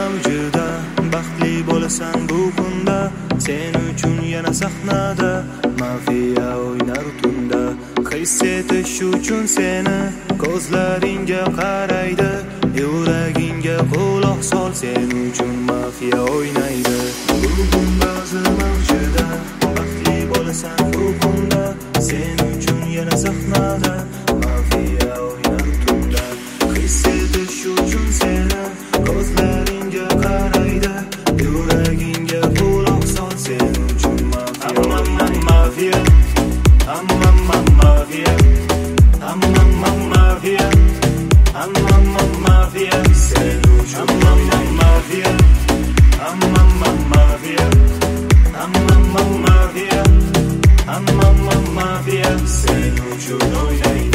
mavjida, baxtli bo'lasan bu kunda. Sen uchun yana sahnada mafiya o'ynar tunda. His etish uchun seni ko'zlaringga qaraydi, yuragingga quloq sol, sen uchun mafiya o'ynaydi. Bugun ba'zi mavjida, baxtli bo'lasan bu kunda. Sen uchun yana sahnada mafiya o'ynar tunda. His etish uchun seni ko'zlaringga qaraydi, yuragingga quloq sol, sen uchun mafiya o'ynaydi. Mafia, mafia, mafia, sen uchun mafia, mafia, mafia, sen uchun o'ynaydi.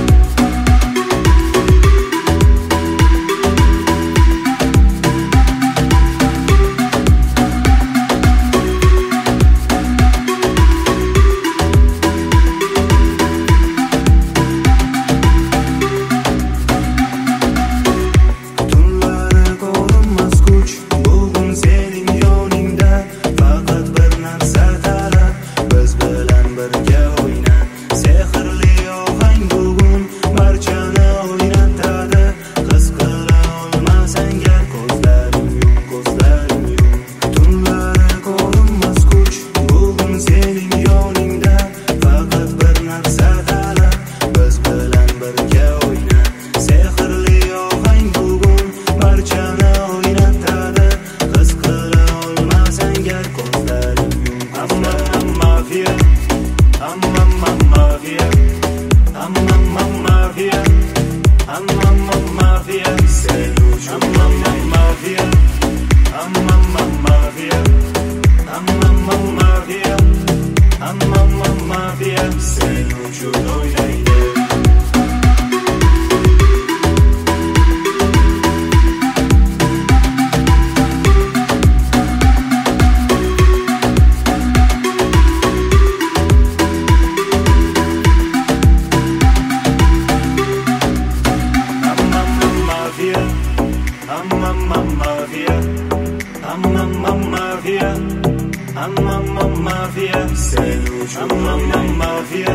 Mafia, sen uchun mafia,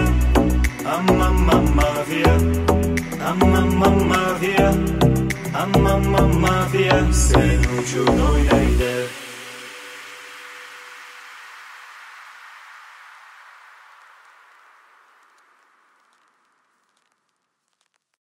mafia, mafia, sen uchun o'ynaydi.